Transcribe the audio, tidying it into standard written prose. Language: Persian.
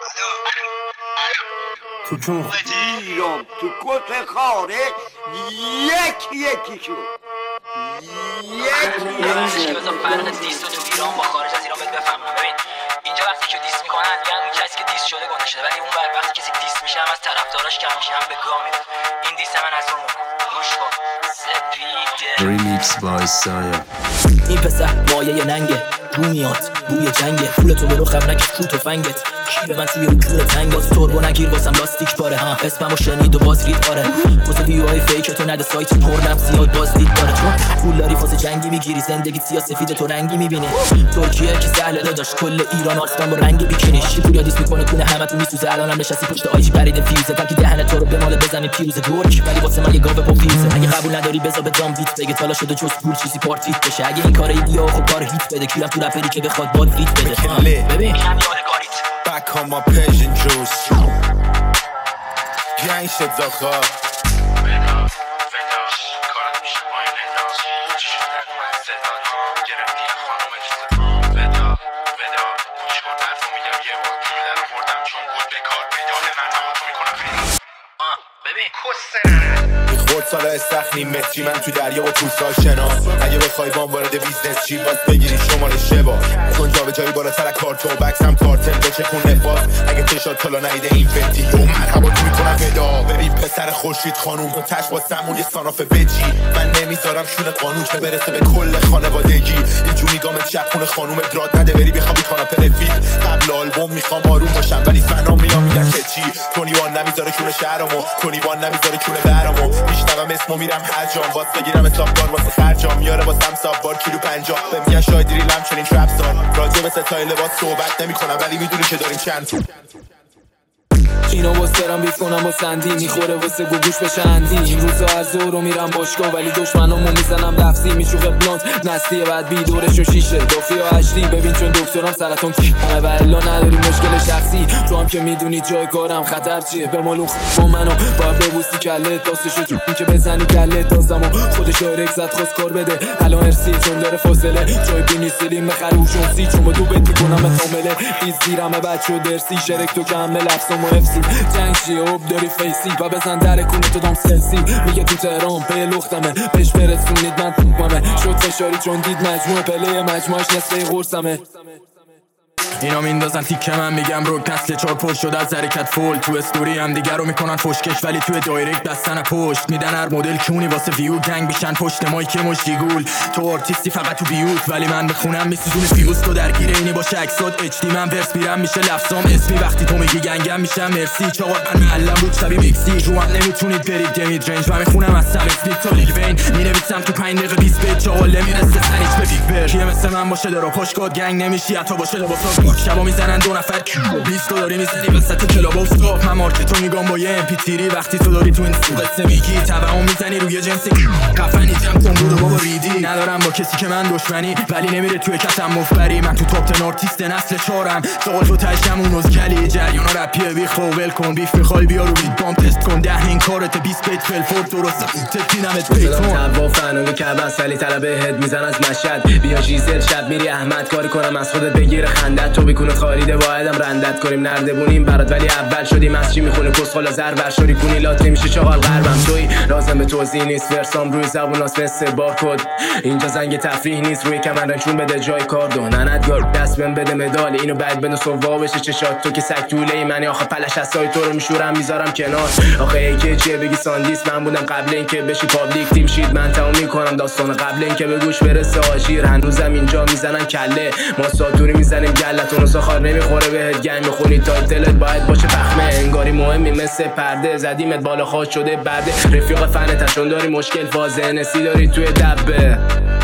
تو چون ایران تو کت خاره یکی شد که بذار فرق دیست تو ایران با خارج از ایران بفهمون. ببین اینجا وقتی که دیست میکنن میگن اون کسی که دیست شده گنده شده، ولی اون بر وقتی کسی دیست میشه هم از طرفداراش کم میشه، هم به گام میره. این دیست من از اون گوش کن سپیده ریمیکس بای سایه. این پسر مایه ننگه رو میاد بوی جنگه، پول تو برو خب نکش تو تفنگت کی به من توی رو کور تنگ باز توربو نگیر واسم لاستیک پاره ها اسممو شنید و باز رید آره واسه ویوهای فیک تو نده سایت پرنم زیاد باز دید داره چون پول داری فاز جنگی میگیری زندگی سیاه سفید تو رنگی میبینی ترکیه که سهله داداش کل ایران آسمان با رنگ بیکینیش چی پول دیس میکنه کونه همتون میسوزه الانم نشستی پشت آیجی برید فیوزه بلکه دهن تو رو به مال بزنی پیروز گرگ ولی واسه من یه گاو پوفیوزه اگه قبول نداری بذار به دام بیت بگه تالا شده جز پول چیزی پارتیت بشه اگه این کار ایدیا خب کار هیت بده کیرم تو رپری که بخواد باد ریت بده ببین Back on my Persian juice Gang shit zakhar خود سالا استخنی متری من تو دریا و تو سال شنا اگه بخوای بام وارد بیزنس چی باید بگیری شمال شبا کن جا به جایی بالاتر کارتو بکسم کارتل بچه کن نفاز اگه تشاد تالا نیده این فنتی و مرحبا تو میکنم ودا ببین پسر خورشید خانوم و تش با سمون یه ساناف وجی من نمیذارم شونه قانون که برسه به کل خانوادگی یه جونی گامت شب خونه خانوم دراد نده بری بخوابی کاناپه رفیق قبل آلبوم میخوام آروم باشم ولی فنام میام میگن که چی تونیوان نمیذاره کونه شهرمو تونیوان نمیذاره کونه برامو میشنوم اسمو میرم هر جام باز بگیرم اتاقدار واسه خرجام میاره واسم ساب بار کیلو 50 به میگن شاید ریلم چنین ترپ سار راجع به ستایل لباس صحبت نمیکنم ولی میدونی که داریم چند تو اینو واسه رم بیت کنم با سندی میخوره واسه گوگوش بشندی این روزا از زورو میرم باشگاه ولی دشمنامو میزنم لفظی میشوخه بلانت نسلیه بعد بیدورش و شیشه دافی و هشتی ببین چون دکترم سرطان همه و الا نداری مشکل شخصی تو هم که میدونی جای کارم خطر چیه به مالون با منو باید ببوسی کله داستشو این که بزنی کله دازمو خودش دایرک زد خواست کار بده الان ارسی چون داره فاصله جای بینی سلیم خروشون سی چون با دو بد میکنم کامله دیز زیرمه بچه درسی شرک تو کمل افسام و افسی جنگ چیه اوب داری فیسی و بزن در کونه تو دام سلسی میگه تو تهران به لختمه بهش برسونید من توپمه شد فشاری چون دید مجموعه پله مجموعش نصفه قرصمه اینا میندازن تیکه من میگم روک نسل 4 پشت شده از حرکت فول تو استوری هم دیگر رو میکنن فشکش ولی توی دایرکت دستن پشت میدن هر مدل کونی واسه ویو گنگ بیشن پشت مایک مشتی گول تو آرتیستی فقط تو بیوت ولی من بخونم میسوزون فیوز تو درگیر اینی باشه اکساد اچ دی من ورس میرم میشه لفظام اسمی وقتی تو میگی گنگم میشم مرسی چاقا من معلم بود شبیه میکسی رو هم نمیتونید برید دمید رنج و میخونم از سر اسمیت تا لیگ وین مینویسم تو 5 دقیقه 20 بیت چاقا میرسه سنیچ به بیگ بر کیه مثل من باشه درا پشکاد گنگ نمیشی حتی باشه لباسا شبا میزنن 2 نفر کیو بیست تو داری میزنی وسط کلاب و سکاپ من مارکتو میگم با یه امپی تیری وقتی تو داری تو این قصه میگی توهم میزنی روی جنسی کفنی جمع کن برو بابا ریدی ندارم با کسی که من دشمنی ولی نمیره توی کتم مفبری من تو تاپ 10 آرتیست نسل 4م سوال تو تشکم اون کلی جریانا رپیه بیخ ول کن بیف میخوای بیا رو بیت بام تست کن 10 این کارت 20 بیت فلفورد درست تکینمت پیتون با فنو که بس ولی طلب هد میزن از مشهد بیا جیزل شب میری احمد کاری کنم از خودت بگیر خندت تو بکنه خاریده واحدم رندت کنیم نردبونیم برات ولی اول شدیم از چی میخونه کسخلا زر ورشوری کنی لات نمیشه چاقال غربم توی لازم به توضیح نیست ورسام روی زبوناس مثل بارکد اینجا زنگ تفریح نیست روی کمر رنشون بده جای کار دو نندگار دست بهم بده مدال اینو بعد بنو سوا بشه چشات تو که سگ طوله ای منی آخه پلش اسای تو رو میشورم میذارم کنار آخه ای که چیه بگی ساندیس من بودم قبل اینکه بشی پابلیک تیم شید من تموم میکنم داستان قبل اینکه به گوش برسه آژیر هنوزم اینجا میزنن کله ما ساتوری میزنیم گلتون ساخار نمیخوره بهت گنگ میخونی تایتلت باید باشه پخمه انگاری مهمی مثل پرده زدیمت بالا خواهد شده برده رفیق فنتن چون داری مشکل فازه نسی داری توی دبه